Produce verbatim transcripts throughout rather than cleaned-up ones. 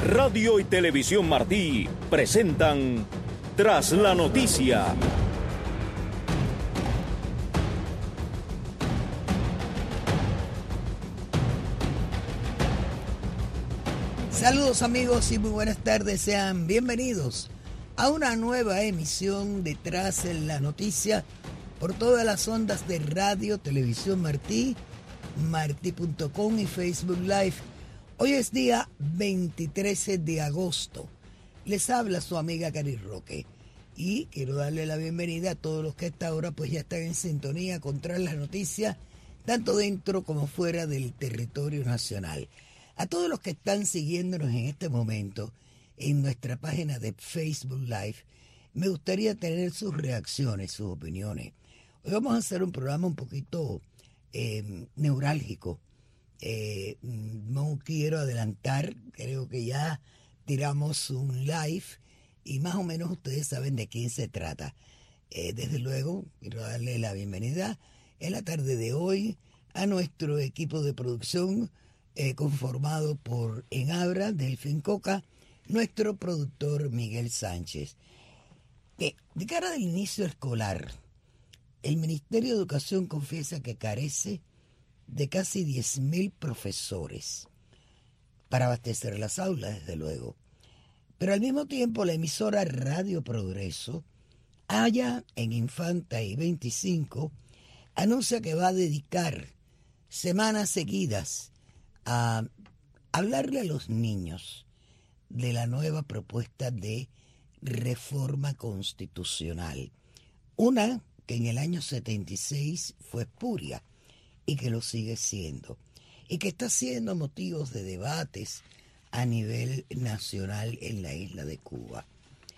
Radio y Televisión Martí presentan Tras la Noticia. Saludos amigos y muy buenas tardes, sean bienvenidos a una nueva emisión de Tras la Noticia por todas las ondas de Radio, Televisión Martí, martí punto com y Facebook Live. Hoy es día veintitrés de agosto. Les habla su amiga Cari Roque y quiero darle la bienvenida a todos los que a esta hora pues ya están en sintonía con Tras la Noticia, tanto dentro como fuera del territorio nacional. A todos los que están siguiéndonos en este momento en nuestra página de Facebook Live, me gustaría tener sus reacciones, sus opiniones. Hoy vamos a hacer un programa un poquito eh, neurálgico. Eh, no quiero adelantar, creo que ya tiramos un live y más o menos ustedes saben de quién se trata. Eh, desde luego, quiero darle la bienvenida en la tarde de hoy a nuestro equipo de producción eh, conformado por Enabra, Delfín Coca, nuestro productor Miguel Sánchez. Que de cara al inicio escolar, el Ministerio de Educación confiesa que carece de casi diez mil profesores para abastecer las aulas, desde luego. Pero al mismo tiempo la emisora Radio Progreso, allá en Infanta y veinticinco, anuncia que va a dedicar semanas seguidas a hablarle a los niños de la nueva propuesta de reforma constitucional. Una que en el año setenta y seis fue espuria y que lo sigue siendo, y que está siendo motivos de debates a nivel nacional en la isla de Cuba.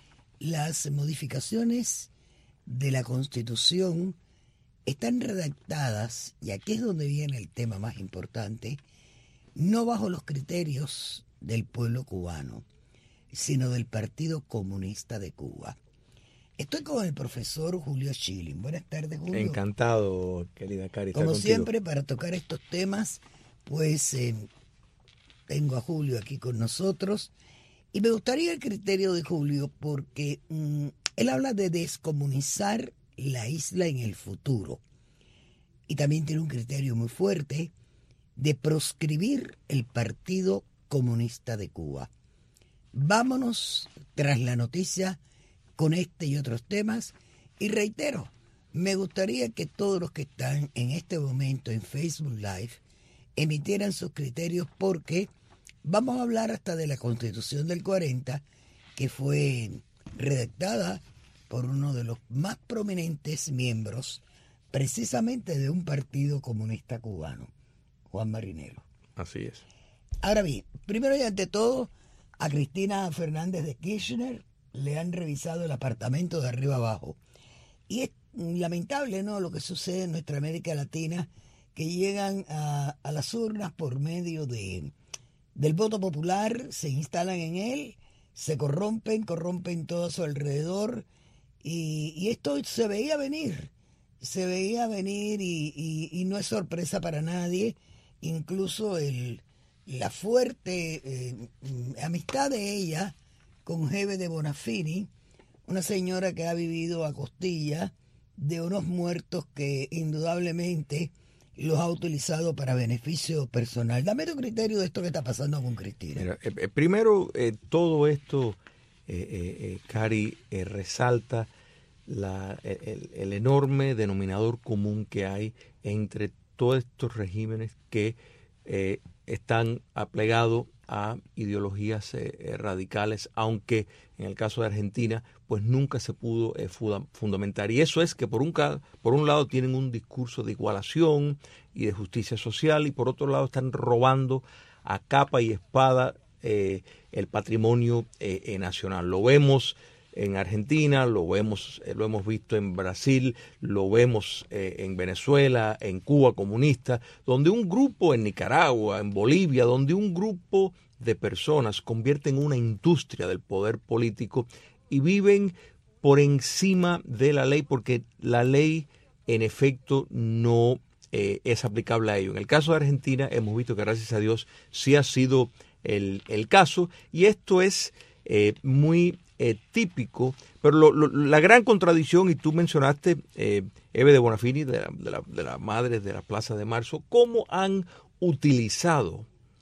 Las modificaciones de la Constitución están redactadas, y aquí es donde viene el tema más importante, no bajo los criterios del pueblo cubano, sino del Partido Comunista de Cuba. Estoy con el profesor Julio Schilling. Buenas tardes, Julio. Encantado, querida Cari. Como siempre, para tocar estos temas, pues eh, tengo a Julio aquí con nosotros. Y me gustaría el criterio de Julio porque mmm, él habla de descomunizar la isla en el futuro. Y también tiene un criterio muy fuerte de proscribir el Partido Comunista de Cuba. Vámonos tras la noticia con este y otros temas, y reitero, me gustaría que todos los que están en este momento en Facebook Live emitieran sus criterios, porque vamos a hablar hasta de la Constitución del cuarenta, que fue redactada por uno de los más prominentes miembros precisamente de un partido comunista cubano, Juan Marinero. Así es. Ahora bien, primero y ante todo, a Cristina Fernández de Kirchner le han revisado el apartamento de arriba abajo. Y es lamentable, ¿no?, lo que sucede en nuestra América Latina, que llegan a, a las urnas por medio de, del voto popular, se instalan en él, se corrompen, corrompen todo a su alrededor, y, y esto se veía venir, se veía venir y, y, y no es sorpresa para nadie. Incluso el, la fuerte eh, amistad de ella con Hebe de Bonafini, una señora que ha vivido a costilla de unos muertos que indudablemente los ha utilizado para beneficio personal. Dame tu criterio de esto que está pasando con Cristina. Mira, eh, primero, eh, todo esto, eh, eh, Cari, eh, resalta la, el, el enorme denominador común que hay entre todos estos regímenes que eh, están aplegados a ideologías eh, radicales, aunque en el caso de Argentina pues nunca se pudo eh, funda- fundamentar. Y eso es que por un, por un lado tienen un discurso de igualación y de justicia social, y por otro lado están robando a capa y espada eh, el patrimonio eh, eh, nacional. Lo vemos en Argentina, lo vemos, eh, lo hemos visto en Brasil, lo vemos eh, en Venezuela, en Cuba comunista, donde un grupo, en Nicaragua, en Bolivia, donde un grupo de personas convierten una industria del poder político y viven por encima de la ley, porque la ley en efecto no eh, es aplicable a ello. En el caso de Argentina hemos visto que gracias a Dios sí ha sido el, el caso, y esto es eh, muy eh, típico, pero lo, lo, la gran contradicción, y tú mencionaste, eh, Eve de Bonafini, de la, de, la, de la madre de la Plaza de Marzo, cómo han utilizado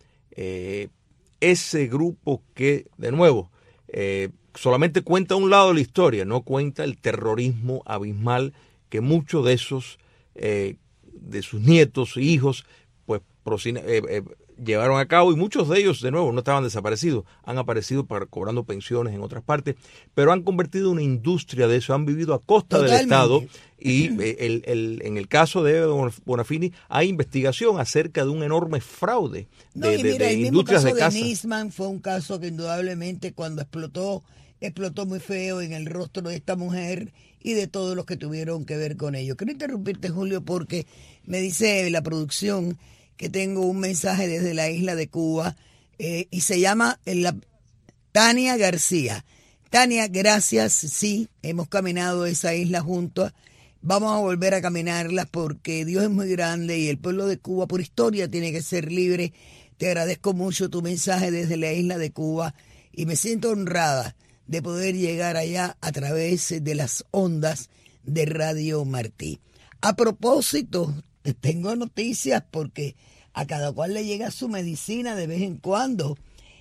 eh, ese grupo que, de nuevo, eh, solamente cuenta un lado de la historia, no cuenta el terrorismo abismal que muchos de esos, eh, de sus nietos e hijos, pues procina, eh, eh, llevaron a cabo, y muchos de ellos, de nuevo, no estaban desaparecidos, han aparecido para, cobrando pensiones en otras partes, pero han convertido una industria de eso, han vivido a costa Totalmente. del Estado, y eh, el, el, en el caso de Bonafini hay investigación acerca de un enorme fraude de, no, y mira, de, de el industrias mismo caso de casa. de Nisman fue un caso que indudablemente cuando explotó, explotó muy feo en el rostro de esta mujer y de todos los que tuvieron que ver con ello. Quiero interrumpirte, Julio, porque me dice la producción que tengo un mensaje desde la isla de Cuba eh, y se llama la, Tania García. Tania, gracias, sí, hemos caminado esa isla juntos, vamos a volver a caminarla porque Dios es muy grande y el pueblo de Cuba por historia tiene que ser libre. Te agradezco mucho tu mensaje desde la isla de Cuba y me siento honrada de poder llegar allá a través de las ondas de Radio Martí. A propósito, tengo noticias porque a cada cual le llega su medicina de vez en cuando.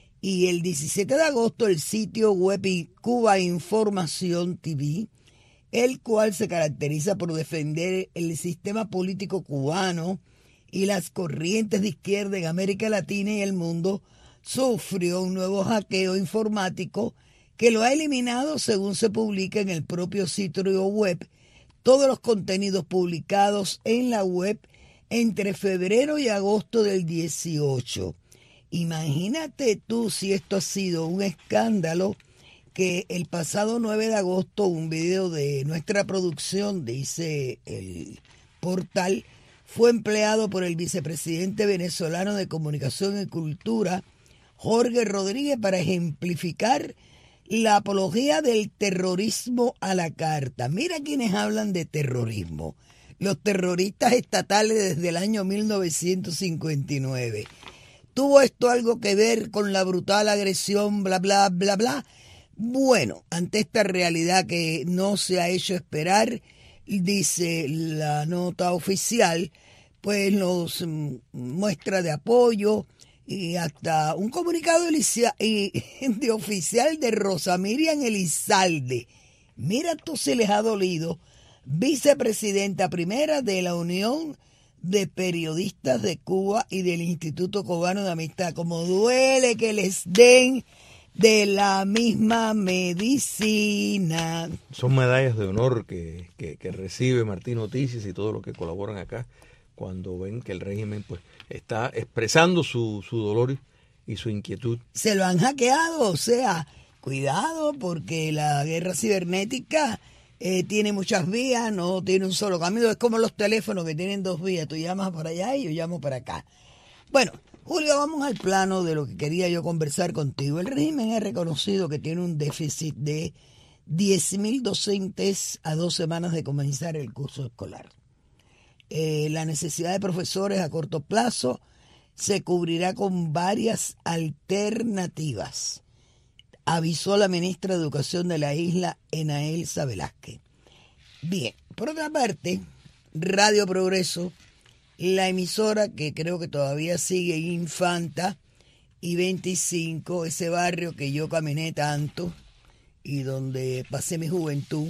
Y el diecisiete de agosto el sitio web Cuba Información T V, el cual se caracteriza por defender el sistema político cubano y las corrientes de izquierda en América Latina y el mundo, sufrió un nuevo hackeo informático que lo ha eliminado, según se publica en el propio sitio web, todos los contenidos publicados en la web entre febrero y agosto del dieciocho. Imagínate tú si esto ha sido un escándalo, que el pasado nueve de agosto un video de nuestra producción, dice el portal, fue empleado por el vicepresidente venezolano de Comunicación y Cultura, Jorge Rodríguez, para ejemplificar la apología del terrorismo a la carta. Mira quienes hablan de terrorismo. Los terroristas estatales desde el año mil novecientos cincuenta y nueve. ¿Tuvo esto algo que ver con la brutal agresión, bla, bla, bla, bla? Bueno, ante esta realidad que no se ha hecho esperar, dice la nota oficial, pues nos muestra de apoyo y hasta un comunicado de oficial de Rosa Miriam Elizalde. Mira tú si les ha dolido, vicepresidenta primera de la Unión de Periodistas de Cuba y del Instituto Cubano de Amistad. Como duele que les den de la misma medicina. Son medallas de honor que, que, que recibe Martín Noticias y todos los que colaboran acá cuando ven que el régimen pues está expresando su, su dolor y su inquietud. Se lo han hackeado, o sea, cuidado porque la guerra cibernética eh, tiene muchas vías, no tiene un solo camino. Es como los teléfonos que tienen dos vías, tú llamas para allá y yo llamo para acá. Bueno, Julio, vamos al plano de lo que quería yo conversar contigo. El régimen ha reconocido que tiene un déficit de diez mil docentes a dos semanas de comenzar el curso escolar. Eh, la necesidad de profesores a corto plazo se cubrirá con varias alternativas, avisó la ministra de Educación de la isla, Enaelsa Velázquez. Bien, por otra parte, Radio Progreso, la emisora que creo que todavía sigue Infanta y veinticinco, ese barrio que yo caminé tanto y donde pasé mi juventud,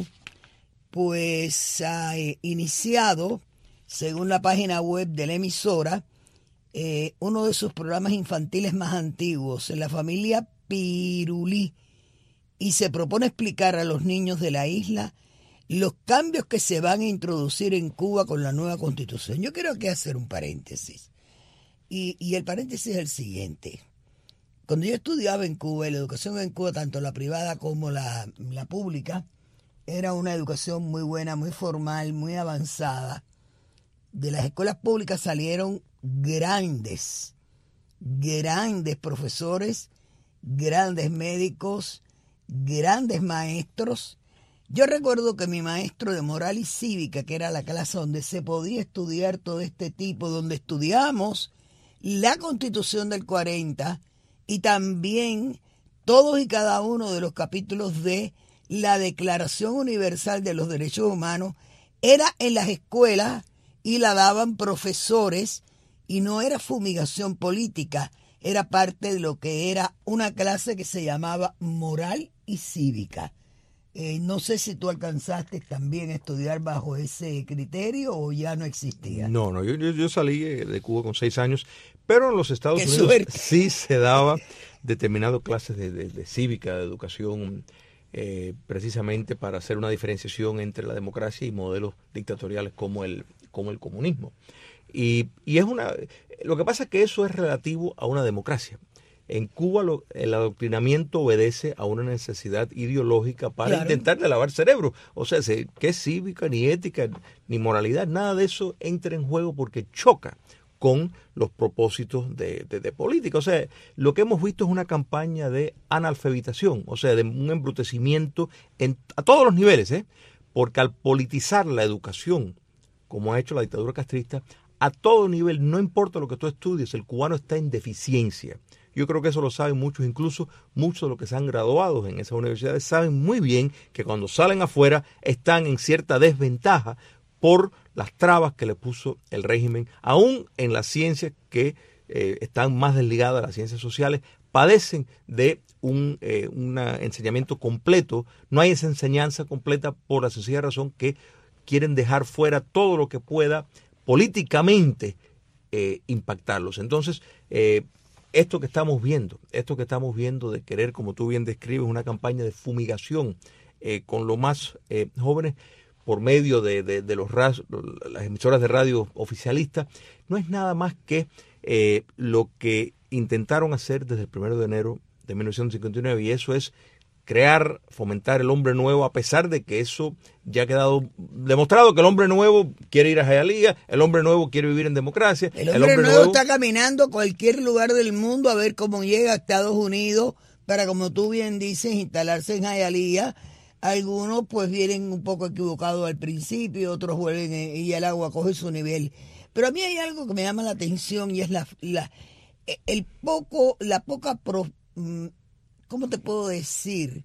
pues ha eh, iniciado, según la página web de la emisora, eh, uno de sus programas infantiles más antiguos, en la familia Pirulí, y se propone explicar a los niños de la isla los cambios que se van a introducir en Cuba con la nueva Constitución. Yo quiero aquí hacer un paréntesis, y, y el paréntesis es el siguiente. Cuando yo estudiaba en Cuba, la educación en Cuba, tanto la privada como la, la pública, era una educación muy buena, muy formal, muy avanzada. De las escuelas públicas salieron grandes, grandes profesores, grandes médicos, grandes maestros. Yo recuerdo que mi maestro de moral y cívica, que era la clase donde se podía estudiar todo este tipo, donde estudiamos la Constitución del cuarenta y también todos y cada uno de los capítulos de la Declaración Universal de los Derechos Humanos era en las escuelas y la daban profesores, y no era fumigación política, era parte de lo que era una clase que se llamaba moral y cívica. Eh, no sé si tú alcanzaste también a estudiar bajo ese criterio o ya no existía. No, no, yo, yo, yo salí de Cuba con seis años, pero en los Estados ¡Qué Unidos suerte! Sí se daba determinadas clases de, de, de cívica, de educación, eh, precisamente para hacer una diferenciación entre la democracia y modelos dictatoriales como el, como el comunismo. Y, y es una, lo que pasa es que eso es relativo a una democracia. En Cuba lo, el adoctrinamiento obedece a una necesidad ideológica para Claro. intentar de lavar cerebro. O sea, se, que es cívica, ni ética, ni moralidad, nada de eso entra en juego porque choca con los propósitos de, de, de política. O sea, lo que hemos visto es una campaña de analfabetización, o sea, de un embrutecimiento en, a todos los niveles, ¿eh? Porque al politizar la educación, como ha hecho la dictadura castrista, a todo nivel, no importa lo que tú estudies, el cubano está en deficiencia. Yo creo que eso lo saben muchos, incluso muchos de los que se han graduado en esas universidades saben muy bien que cuando salen afuera están en cierta desventaja por las trabas que le puso el régimen, aún en las ciencias que eh, están más desligadas a las ciencias sociales, padecen de un eh, una enseñamiento completo. No hay esa enseñanza completa por la sencilla razón que quieren dejar fuera todo lo que pueda políticamente eh, impactarlos. Entonces, eh, esto que estamos viendo, esto que estamos viendo de querer, como tú bien describes, una campaña de fumigación eh, con los más eh, jóvenes por medio de, de, de los ras, las emisoras de radio oficialistas, no es nada más que eh, lo que intentaron hacer desde el primero de enero de mil novecientos cincuenta y nueve, y eso es crear, fomentar el hombre nuevo, a pesar de que eso ya ha quedado demostrado que el hombre nuevo quiere ir a Hialeah, el hombre nuevo quiere vivir en democracia. El hombre, el hombre nuevo, nuevo está caminando a cualquier lugar del mundo a ver cómo llega a Estados Unidos para, como tú bien dices, instalarse en Hialeah. Algunos pues vienen un poco equivocados al principio, otros vuelven y el agua coge su nivel. Pero a mí hay algo que me llama la atención y es la, la el poco, la poca pro, ¿cómo te puedo decir?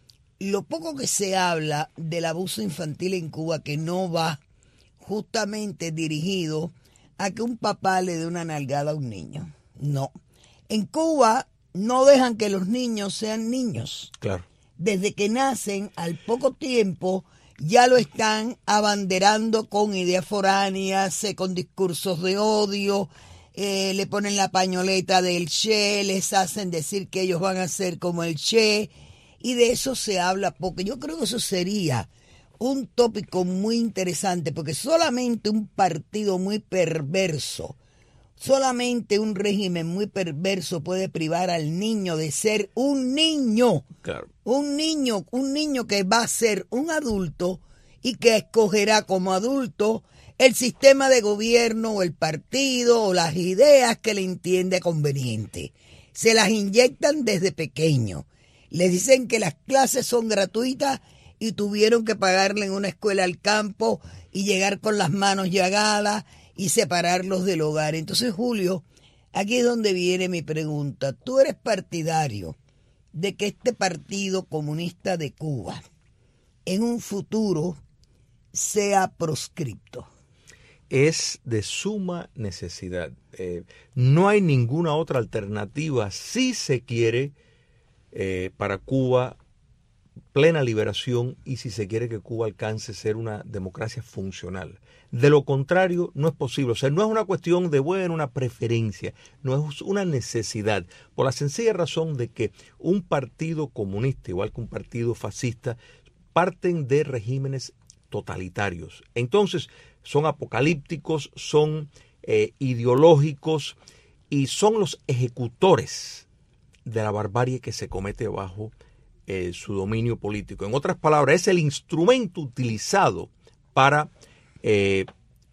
Lo poco que se habla del abuso infantil en Cuba, que no va justamente dirigido a que un papá le dé una nalgada a un niño. No. En Cuba no dejan que los niños sean niños. Claro. Desde que nacen, al poco tiempo, ya lo están abanderando con ideas foráneas, con discursos de odio. Eh, le ponen la pañoleta del Che, les hacen decir que ellos van a ser como el Che, y de eso se habla poco. Yo creo que eso sería un tópico muy interesante, porque solamente un partido muy perverso, solamente un régimen muy perverso puede privar al niño de ser un niño. Claro. Un niño, un niño que va a ser un adulto y que escogerá como adulto el sistema de gobierno o el partido o las ideas que le entiende conveniente. Se las inyectan desde pequeño. Les dicen que las clases son gratuitas y tuvieron que pagarle en una escuela al campo y llegar con las manos llagadas y separarlos del hogar. Entonces, Julio, aquí es donde viene mi pregunta. ¿Tú eres partidario de que este Partido Comunista de Cuba en un futuro sea proscripto? Es de suma necesidad. Eh, no hay ninguna otra alternativa si se quiere eh, para Cuba plena liberación y si se quiere que Cuba alcance ser una democracia funcional. De lo contrario, no es posible. O sea, no es una cuestión de, bueno, una preferencia, no es una necesidad, por la sencilla razón de que un partido comunista, igual que un partido fascista, parten de regímenes totalitarios. Entonces, son apocalípticos, son eh, ideológicos y son los ejecutores de la barbarie que se comete bajo eh, su dominio político. En otras palabras, es el instrumento utilizado para eh,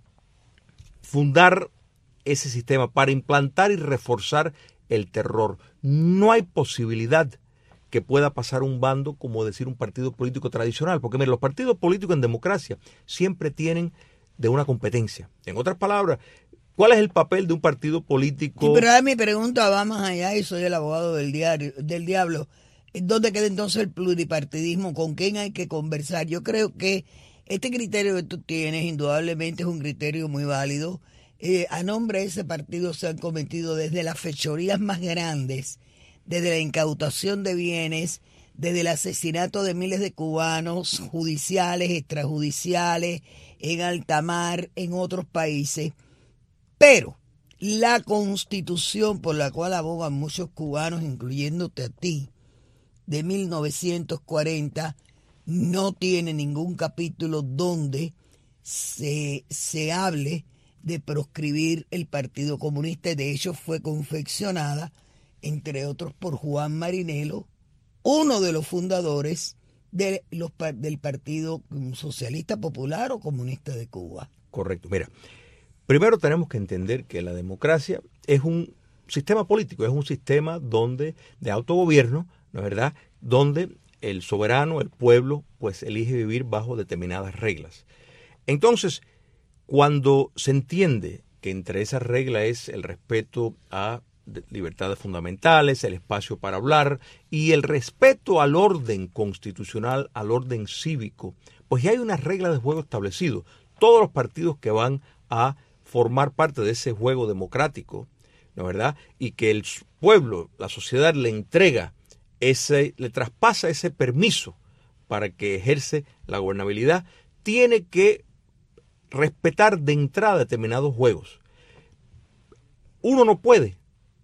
fundar ese sistema, para implantar y reforzar el terror. No hay posibilidad que pueda pasar un bando como decir un partido político tradicional, porque mire, los partidos políticos en democracia siempre tienen de una competencia. En otras palabras, ¿Cuál es el papel de un partido político? Sí, pero ahora mi pregunta va más allá y soy el abogado del, diario, del diablo. ¿Dónde queda entonces el pluripartidismo? ¿Con quién hay que conversar? Yo creo que este criterio que tú tienes indudablemente es un criterio muy válido. Eh, a nombre de ese partido se han cometido desde las fechorías más grandes, desde la incautación de bienes, desde el asesinato de miles de cubanos, judiciales, extrajudiciales, en alta mar, en otros países. Pero la Constitución por la cual abogan muchos cubanos, incluyéndote a ti, de mil novecientos cuarenta, no tiene ningún capítulo donde se, se hable de proscribir el Partido Comunista. De hecho, fue confeccionada, entre otros, por Juan Marinelo, uno de los fundadores de los, del Partido Socialista Popular o Comunista de Cuba. Correcto. Mira, primero tenemos que entender que la democracia es un sistema político, es un sistema donde de autogobierno, ¿no es verdad?, donde el soberano, el pueblo, pues elige vivir bajo determinadas reglas. Entonces, cuando se entiende que entre esas reglas es el respeto a libertades fundamentales, el espacio para hablar y el respeto al orden constitucional, al orden cívico, pues ya hay unas reglas de juego establecidas. Todos los partidos que van a formar parte de ese juego democrático, ¿no es verdad?, y que el pueblo, la sociedad le entrega ese, le traspasa ese permiso para que ejerce la gobernabilidad, tiene que respetar de entrada determinados juegos. Uno no puede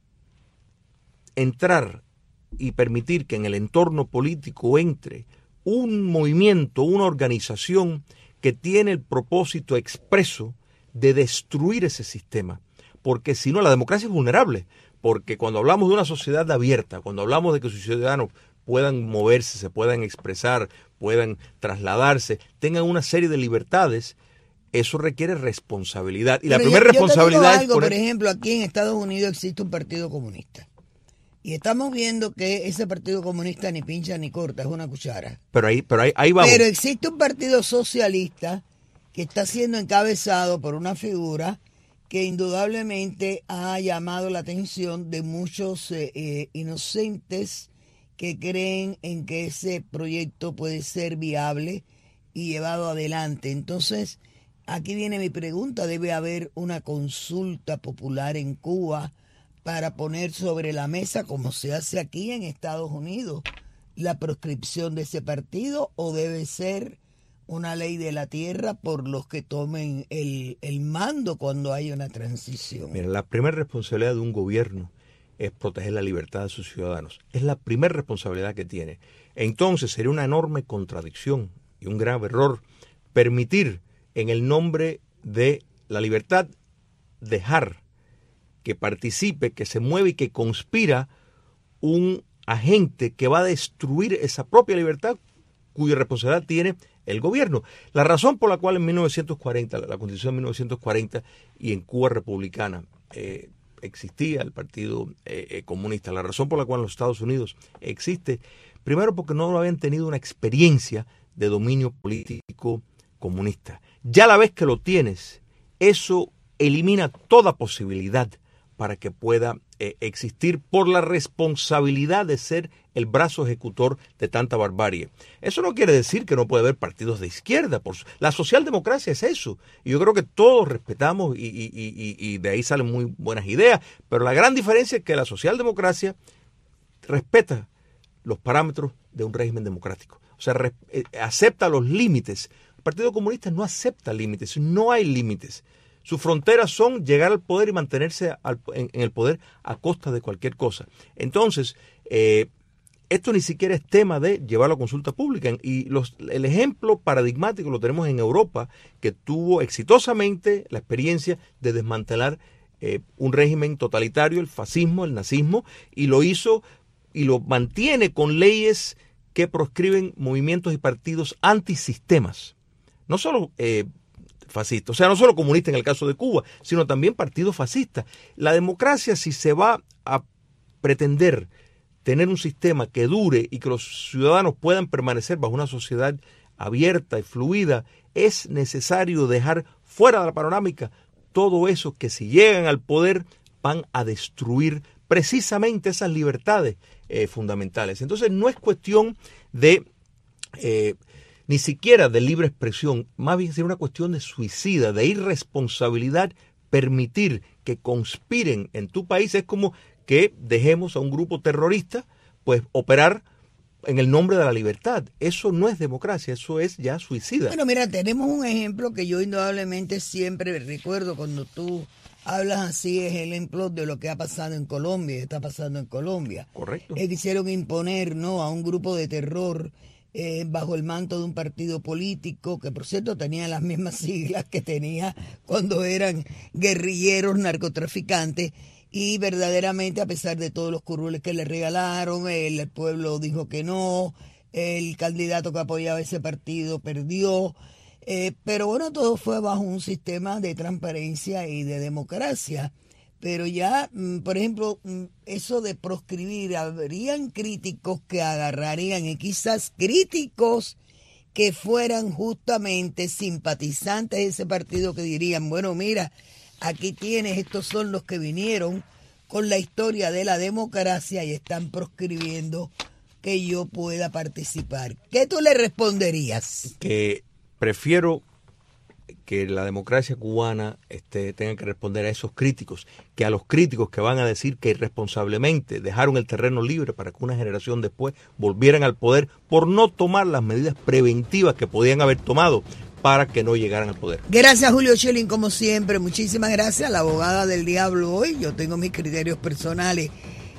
entrar y permitir que en el entorno político entre un movimiento, una organización que tiene el propósito expreso de destruir ese sistema, porque si no la democracia es vulnerable, porque cuando hablamos de una sociedad abierta, cuando hablamos de que sus ciudadanos puedan moverse, se puedan expresar, puedan trasladarse, tengan una serie de libertades, eso requiere responsabilidad. Y pero la primera yo, responsabilidad yo te digo algo, es poner... Por ejemplo, aquí en Estados Unidos existe un partido comunista. Y estamos viendo que ese partido comunista ni pincha ni corta, es una cuchara. Pero ahí, pero ahí, ahí vamos. Pero existe un partido socialista que está siendo encabezado por una figura que indudablemente ha llamado la atención de muchos eh, eh, inocentes que creen en que ese proyecto puede ser viable y llevado adelante. Entonces, aquí viene mi pregunta, ¿debe haber una consulta popular en Cuba para poner sobre la mesa, como se hace aquí en Estados Unidos, la proscripción de ese partido, o debe ser una ley de la tierra por los que tomen el, el mando cuando hay una transición? Mira, la primera responsabilidad de un gobierno es proteger la libertad de sus ciudadanos. Es la primera responsabilidad que tiene. Entonces sería una enorme contradicción y un grave error permitir en el nombre de la libertad dejar que participe, que se mueve y que conspira un agente que va a destruir esa propia libertad cuya responsabilidad tiene el gobierno. La razón por la cual en mil novecientos cuarenta, la Constitución de mil novecientos cuarenta y en Cuba republicana eh, existía el Partido eh, eh, Comunista, la razón por la cual en los Estados Unidos existe, primero porque no habían tenido una experiencia de dominio político comunista. Ya a la vez que lo tienes, eso elimina toda posibilidad para que pueda eh, existir por la responsabilidad de ser el brazo ejecutor de tanta barbarie. Eso no quiere decir que no puede haber partidos de izquierda. Por su... La socialdemocracia es eso. Y yo creo que todos respetamos y, y, y, y de ahí salen muy buenas ideas. Pero la gran diferencia es que la socialdemocracia respeta los parámetros de un régimen democrático. O sea, re, eh, acepta los límites. El Partido Comunista no acepta límites, no hay límites. Sus fronteras son llegar al poder y mantenerse al, en, en el poder a costa de cualquier cosa. Entonces, eh, esto ni siquiera es tema de llevarlo a consulta pública. Y los, el ejemplo paradigmático lo tenemos en Europa, que tuvo exitosamente la experiencia de desmantelar eh, un régimen totalitario, el fascismo, el nazismo, y lo hizo y lo mantiene con leyes que proscriben movimientos y partidos antisistemas. No solo eh, fascistas, o sea, no solo comunistas en el caso de Cuba, sino también partidos fascistas. La democracia, si se va a pretender tener un sistema que dure y que los ciudadanos puedan permanecer bajo una sociedad abierta y fluida, es necesario dejar fuera de la panorámica todo eso que si llegan al poder van a destruir precisamente esas libertades eh, fundamentales. Entonces no es cuestión de eh, ni siquiera de libre expresión, más bien sería una cuestión de suicida, de irresponsabilidad. Permitir que conspiren en tu país es como que dejemos a un grupo terrorista pues operar en el nombre de la libertad. Eso no es democracia, eso es ya suicida. Bueno, mira, tenemos un ejemplo que yo indudablemente siempre recuerdo cuando tú hablas así, es el ejemplo de lo que ha pasado en Colombia, está pasando en Colombia. Correcto. Eh, quisieron imponer, ¿no?, a un grupo de terror eh, bajo el manto de un partido político que, por cierto, tenía las mismas siglas que tenía cuando eran guerrilleros, narcotraficantes. Y verdaderamente, a pesar de todos los curules que le regalaron, el, el pueblo dijo que no, el candidato que apoyaba ese partido perdió, eh, pero bueno, todo fue bajo un sistema de transparencia y de democracia. Pero ya, por ejemplo, eso de proscribir, habrían críticos que agarrarían, y quizás críticos que fueran justamente simpatizantes de ese partido, que dirían, bueno, mira, aquí tienes, estos son los que vinieron con la historia de la democracia y están proscribiendo que yo pueda participar. ¿Qué tú le responderías? Que prefiero que la democracia cubana este, tenga que responder a esos críticos, que a los críticos que van a decir que irresponsablemente dejaron el terreno libre para que una generación después volvieran al poder por no tomar las medidas preventivas que podían haber tomado para que no llegaran al poder. Gracias, Julio Schelling, como siempre. Muchísimas gracias. La abogada del diablo hoy. Yo tengo mis criterios personales.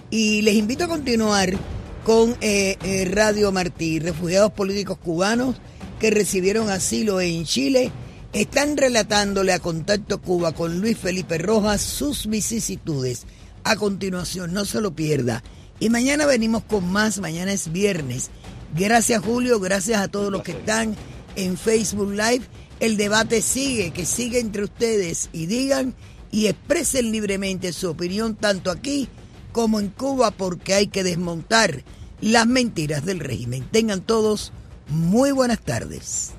Y les invito a continuar con eh, eh, Radio Martí. Refugiados políticos cubanos que recibieron asilo en Chile están relatándole a Contacto Cuba con Luis Felipe Rojas sus vicisitudes. A continuación, no se lo pierda. Y mañana venimos con más. Mañana es viernes. Gracias, Julio. Gracias a todos los que están en Facebook Live. El debate sigue, que sigue entre ustedes, y digan y expresen libremente su opinión tanto aquí como en Cuba, porque hay que desmontar las mentiras del régimen. Tengan todos muy buenas tardes.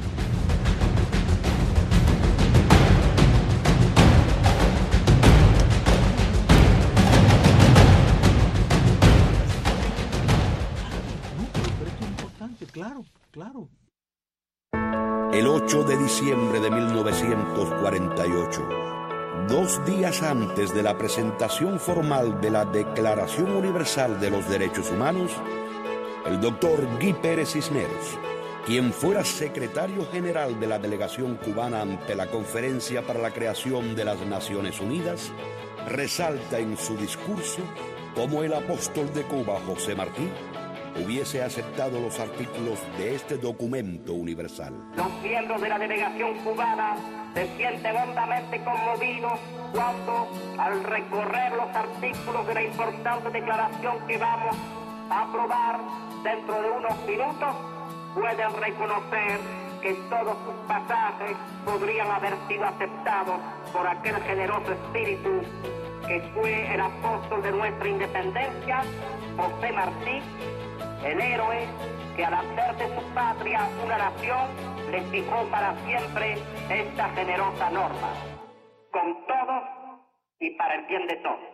Claro, claro. El ocho de diciembre de mil novecientos cuarenta y ocho, dos días antes de la presentación formal de la Declaración Universal de los Derechos Humanos, el doctor Guy Pérez Cisneros, quien fuera secretario general de la delegación cubana ante la Conferencia para la Creación de las Naciones Unidas, resalta en su discurso cómo el apóstol de Cuba, José Martí, hubiese aceptado los artículos de este documento universal. Los miembros de la delegación cubana se sienten hondamente conmovidos cuando, al recorrer los artículos de la importante declaración que vamos a aprobar dentro de unos minutos, pueden reconocer que todos sus pasajes podrían haber sido aceptados por aquel generoso espíritu que fue el apóstol de nuestra independencia, José Martí, el héroe que al hacer de su patria una nación le fijó para siempre esta generosa norma, con todos y para el bien de todos.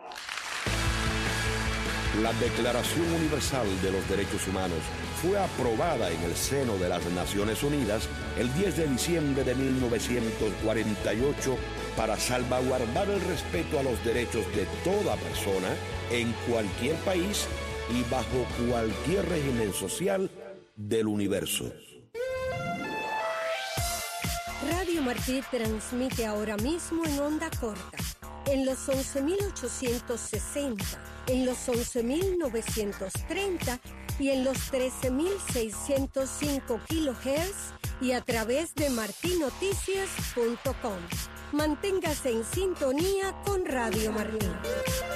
La Declaración Universal de los Derechos Humanos fue aprobada en el seno de las Naciones Unidas el diez de diciembre de mil novecientos cuarenta y ocho para salvaguardar el respeto a los derechos de toda persona en cualquier país y bajo cualquier régimen social del universo. Radio Martí transmite ahora mismo en onda corta, en los once mil ochocientos sesenta, en los once mil novecientos treinta y en los trece mil seiscientos cinco kilohertz y a través de marti noticias punto com. Manténgase en sintonía con Radio Martí.